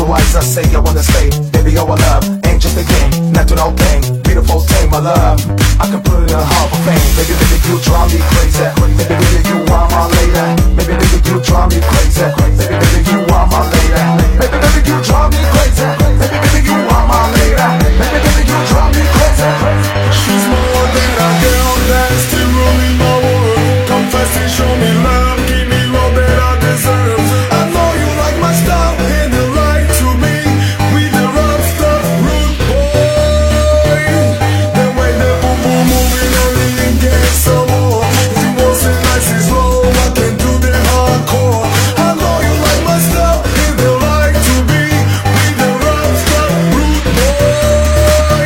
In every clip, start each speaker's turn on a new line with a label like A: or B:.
A: Otherwise I say I wanna stay. Baby, our love ain't just a game, natural thing, beautiful thing, my love. I can put it in a hall of fame. Baby, baby, you drive me crazy. Baby, baby, you are my lady. Baby, baby, you drive me crazy. Baby, baby, you are my lady. Baby, baby, you drive me crazy. Baby, baby, you are my lady. Baby, baby, you drive me crazy.
B: She's more than a girl that's still ruling my world. Confess and show me love, give me all that I deserve. I know you like my style and you like to me. We the rock star rude boy. The way the boom boom moving only in get some more. If you want it nice and slow, I can do the hardcore. I know you like my style and you like to be. We the rock star rude boy.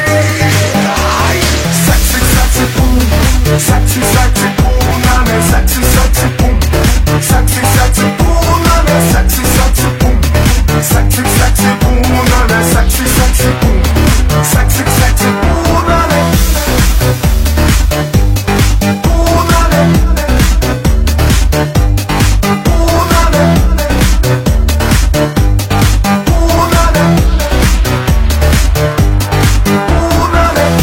A: Sexy, sexy boom, sexy, sexy boom, nane, sexy, sexy boom, sexy, sexy boom, nane, sexy, sexy boom, sexy, sexy boom, nane, sexy, sexy boom, sexy, sexy boom, nane, boom, nane, boom, nane, boom, nane, boom, nane.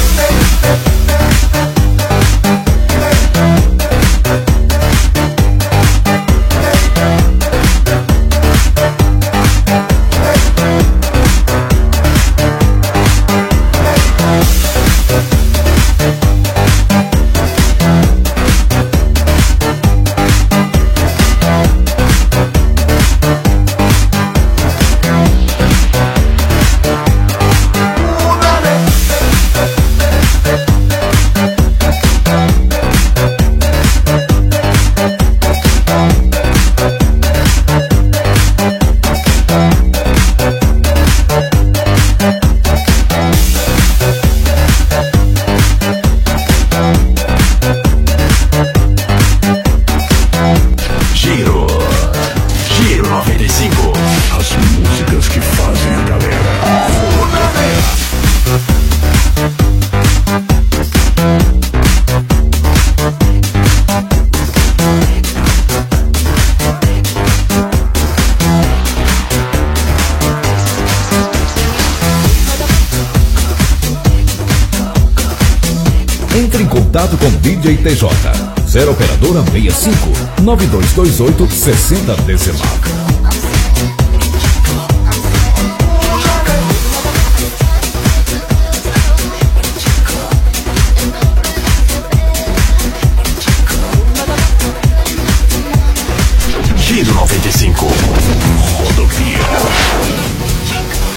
C: Giro 95. As músicas que fazem a galera.
D: Entre em contato com DJ TJ. 0 operadora 65 9228 60 decimal.